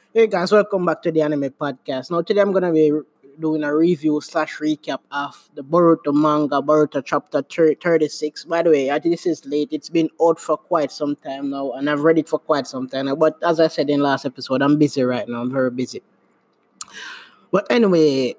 Hey guys, welcome back to the Anime Podcast. Now today I'm gonna be doing a review slash recap of the Boruto manga, Boruto chapter 36. By the way, I think this is late. It's been out for quite some time now, and I've read it for quite some time now. But as I said in last episode, I'm busy right now. I'm very busy. But anyway,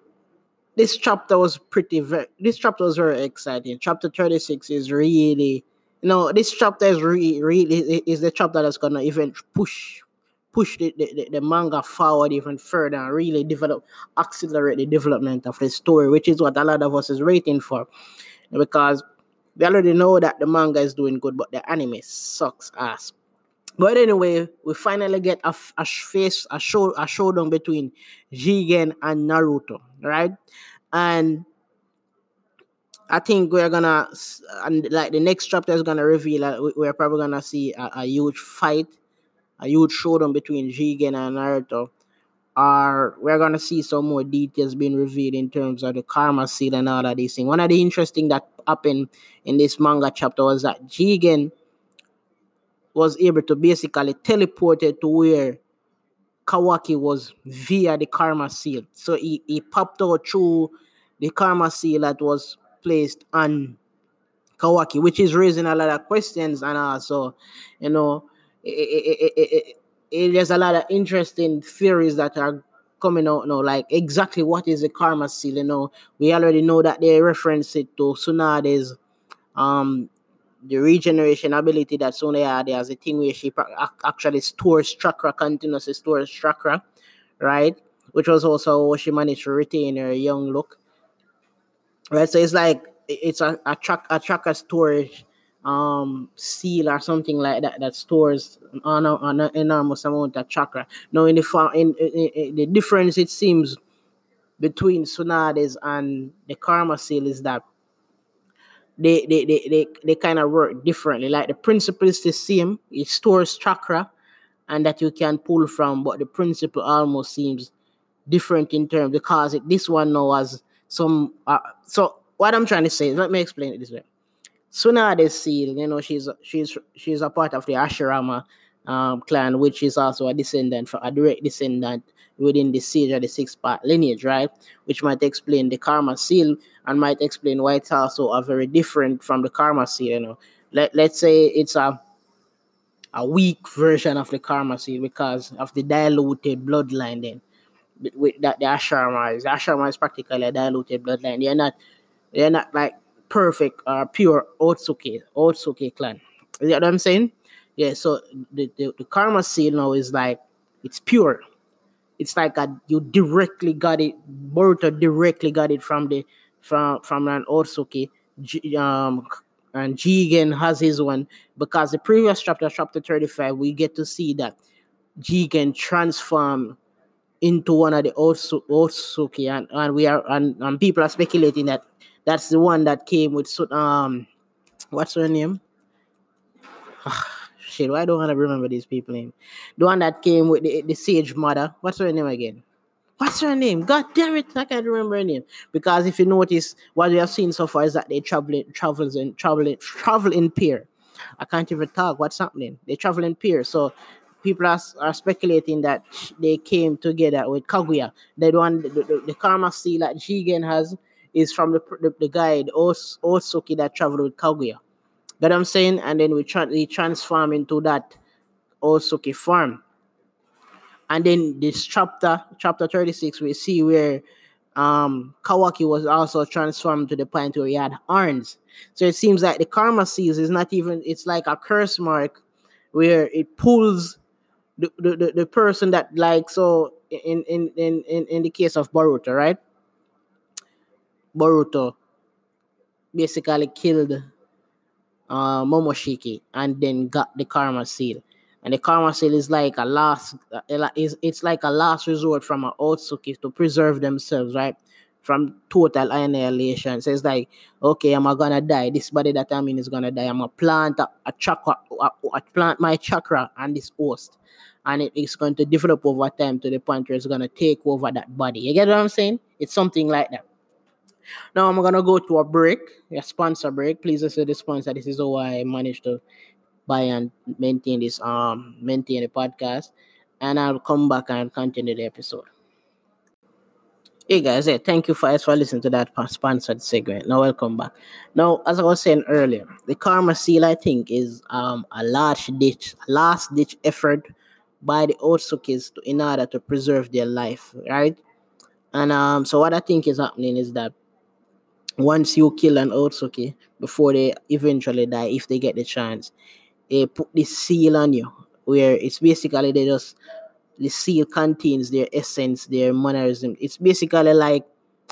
this chapter was very exciting. Chapter 36 is really, this chapter is really is the chapter that's gonna even push the manga forward even further and really accelerate the development of the story, which is what a lot of us is waiting for. Because we already know that the manga is doing good, but the anime sucks ass. But anyway, we finally get a showdown between Jigen and Naruto, right? And I think and like the next chapter is gonna reveal that we're probably gonna see a huge fight, a huge showdown between Jigen and Naruto. Or we're gonna see some more details being revealed in terms of the karma seal and all of these things. One of the interesting that happened in this manga chapter was that Jigen was able to basically teleport it to where Kawaki was via the karma seal. So he popped out through the karma seal that was placed on Kawaki, which is raising a lot of questions. And also, you know, there's a lot of interesting theories that are coming out now, like exactly what is the karma seal. We already know that they reference it to Tsunade's um the regeneration ability that Sune had. There's a thing where she actually stores chakra, continuously stores chakra, right? Which was also how she managed to retain her young look, right? So it's like it's a chakra storage seal or something like that that stores an enormous amount of chakra. Now in the difference it seems between Tsunade's and the karma seal is that they kind of work differently. Like the principle is the same. It stores chakra and that you can pull from, but the principle almost seems different in terms because this one now has some. So what I'm trying to say is, let me explain it this way. Tsunade Seal, she's a part of the Ashirama clan, which is also a direct descendant within the Sage of the Six Part lineage, right? Which might explain the Karma Seal and might explain why it's also a very different from the Karma Seal. Let's say it's a weak version of the Karma Seal because of the diluted bloodline. Then with that the Asharma is practically a diluted bloodline. They're not like perfect or pure Otsuke clan. You know what I'm saying? Yeah, so the karma seal now is like it's pure. It's like you directly got it. Boruto directly got it from an Otsuke. And Jigen has his one because the previous chapter 35, we get to see that Jigen transform into one of the Otsuki, and people are speculating that that's the one that came with what's her name? Shit, why don't I remember these people name? The one that came with the Sage Mother. What's her name again? What's her name? God damn it, I can't remember her name. Because if you notice, what we have seen so far is that they travel in pair. I can't even talk. What's happening? They travel in pair. So people are speculating that they came together with Kaguya. The karma seal that Jigen has is from the guide Osuki that traveled with Kaguya. That I'm saying, and then we transform into that Osuki form. And then this chapter 36, we see where Kawaki was also transformed to the point where he had horns. So it seems like the karma seals is not even, it's like a curse mark where it pulls the person that, like, so in the case of Boruto, right? Boruto basically killed Momoshiki and then got the karma seal. And the karma seal is like it's like a last resort from an Otsuki to preserve themselves, right? From total annihilation. So it's like, okay, I'm gonna die. This body that I'm in is gonna die. I'm gonna plant a chakra, plant my chakra on this host. And it's going to develop over time to the point where it's gonna take over that body. You get what I'm saying? It's something like that. Now I'm gonna go to a sponsor break. Please listen to the sponsor. This is how I managed to buy and maintain the podcast. and I'll come back and continue the episode. Hey guys, hey, thank you for listening to that sponsored segment. Now welcome back. Now, as I was saying earlier, the Karma Seal I think is a last ditch effort by the Otsukis in order to preserve their life, right? And so what I think is happening is that once you kill an Otsuki before they eventually die, if they get the chance, they put this seal on you, where it's basically the seal contains their essence, their mannerism. It's basically like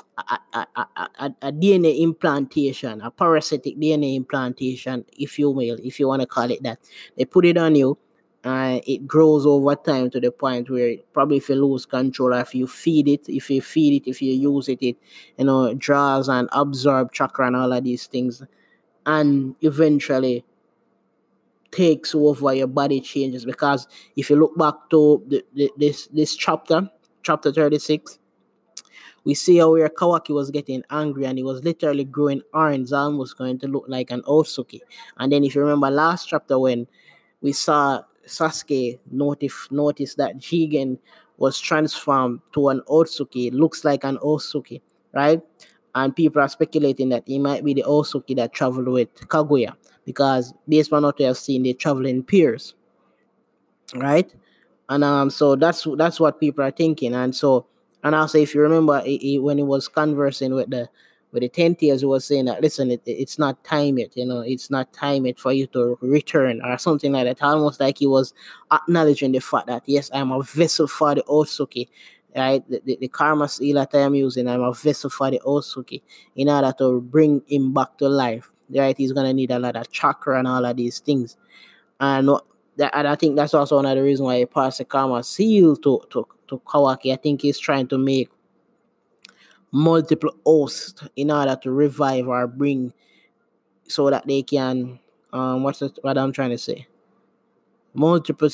a DNA implantation, a parasitic DNA implantation, if you will, if you want to call it that. They put it on you, and it grows over time to the point where probably if you lose control, or if you feed it, if you use it, it draws and absorb chakra and all of these things, and eventually takes over, your body changes. Because if you look back to this chapter 36, we see how where Kawaki was getting angry and he was literally growing orange, almost going to look like an Otsuki. And then if you remember last chapter when we saw Sasuke notice that Jigen was transformed to an Otsuki, it looks like an Otsuki, right? And people are speculating that he might be the Otsuki that traveled with Kaguya, because based on what we have seen, they travel in pairs, right? And so that's what people are thinking. And so, and also if you remember, when he was conversing with the 10 years, he was saying that, listen, it's not time yet, it's not time yet for you to return, or something like that, almost like he was acknowledging the fact that, yes, I'm a vessel for the Otsuki, right? The karma seal that I am using, I'm a vessel for the Otsuki, in order to bring him back to life, right? He's gonna need a lot of chakra and all of these things. And I think that's also one of the reasons why he passed the karma seal to Kawaki. I think he's trying to make multiple hosts in order to revive or bring, so that they can what I'm trying to say, multiple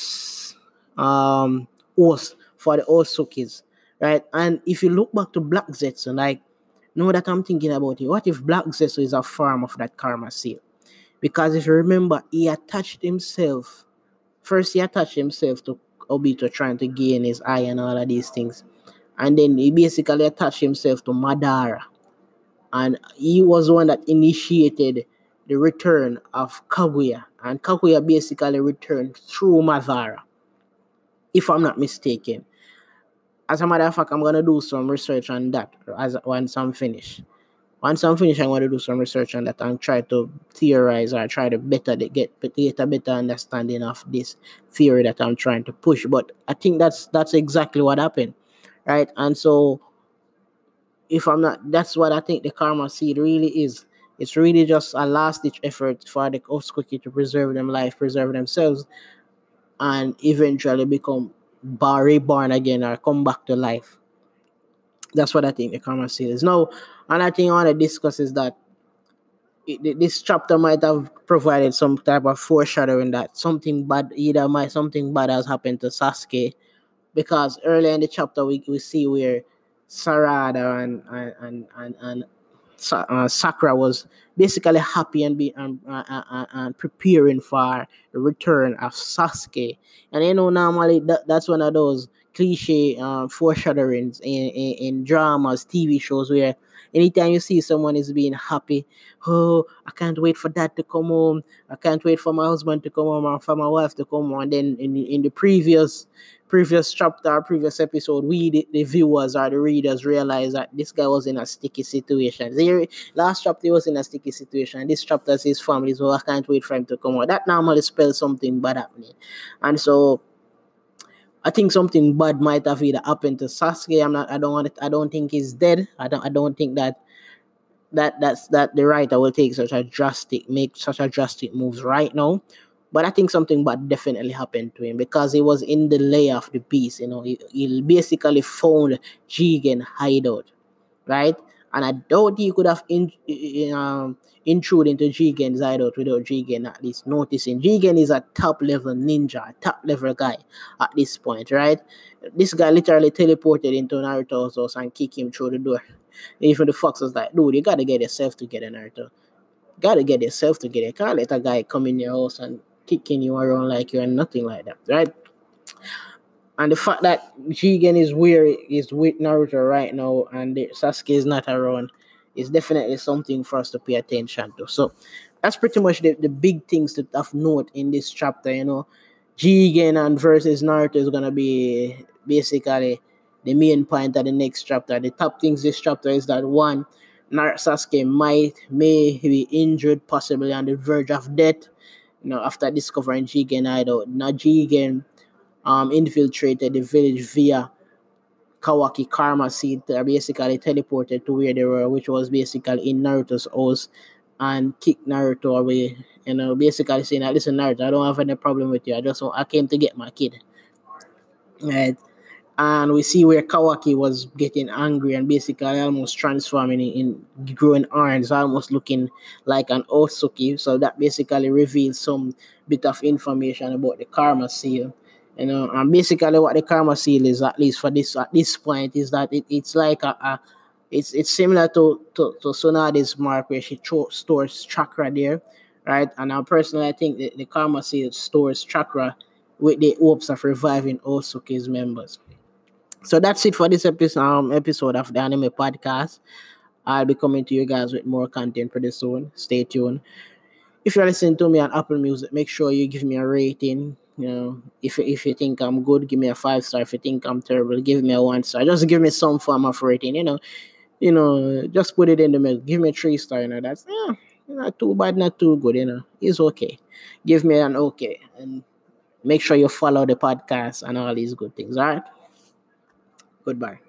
hosts for the Otsukis, right? And if you look back to Black Zetsu, like, know that I'm thinking about it, what if Black Zetsu is a form of that karma seal? Because if you remember, he attached himself. First, he attached himself to Obito, trying to gain his eye and all of these things. And then he basically attached himself to Madara. And he was the one that initiated the return of Kaguya. And Kaguya basically returned through Madara, if I'm not mistaken. As a matter of fact, I'm going to do some research on that once I'm finished. Once I'm finished, I'm going to do some research on that and try to theorize, or try to get a better understanding of this theory that I'm trying to push. But I think that's exactly what happened, right? And so, if I'm not, that's what I think the karma seed really is. It's really just a last-ditch effort for the Otsuki to preserve them life, preserve themselves, and eventually become reborn again, or come back to life. That's what I think the karma seed is. Now, another thing I want to discuss is that this chapter might have provided some type of foreshadowing that something bad has happened to Sasuke, because earlier in the chapter we see where Sarada and Sakura was basically happy and preparing for the return of Sasuke. And normally that's one of those cliche foreshadowings in dramas, TV shows, where anytime you see someone is being happy, oh, I can't wait for that to come home, I can't wait for my husband to come home, or for my wife to come home. And then in the previous chapter, previous episode, we the viewers or the readers realize that this guy was in a sticky situation. Last chapter he was in a sticky situation. This chapter is his family, so I can't wait for him to come out. That normally spells something bad happening. And so I think something bad might have either happened to Sasuke. I don't think he's dead. I don't think that the writer will make such a drastic moves right now. But I think something bad definitely happened to him, because he was in the lair of the beast. He basically found Jigen hideout, right? And I doubt he could have intruded into Jigen's hideout without Jigen at least noticing. Jigen is a top level ninja, a top level guy at this point, right? This guy literally teleported into Naruto's house and kicked him through the door. Even the fox was like, dude, you gotta get yourself together, Naruto. Gotta get yourself together. You can't let a guy come in your house and kicking you around like you're nothing like that, right? And the fact that Jigen is where is with Naruto right now and Sasuke is not around is definitely something for us to pay attention to. So that's pretty much the big things that of note in this chapter, Jigen and versus Naruto is gonna be basically the main point of the next chapter. The top things this chapter is that one, Sasuke may be injured, possibly on the verge of death, after discovering Jigen hideout. Now Jigen infiltrated the village via Kawaki Karma Seed. They are basically teleported to where they were, which was basically in Naruto's house, and kicked Naruto away. Basically saying, that, listen, Naruto, I don't have any problem with you. I came to get my kid. Right? And we see where Kawaki was getting angry and basically almost transforming in growing arms, almost looking like an Osuki. So that basically reveals some bit of information about the Karma Seal. And basically what the Karma Seal is, at least for this at this point, is that it's like it's similar to Tsunade's mark where she stores chakra there, right? And personally I think the Karma Seal stores chakra with the hopes of reviving Osuki's members. So that's it for this episode of the Anime Podcast. I'll be coming to you guys with more content pretty soon. Stay tuned. If you're listening to me on Apple Music, make sure you give me a rating. If you think I'm good, give me a 5 star. If you think I'm terrible, give me a 1 star. Just give me some form of rating. Just put it in the middle. Give me a 3 star. That's not too bad, not too good. It's okay. Give me an okay, and make sure you follow the podcast and all these good things. All right. Goodbye.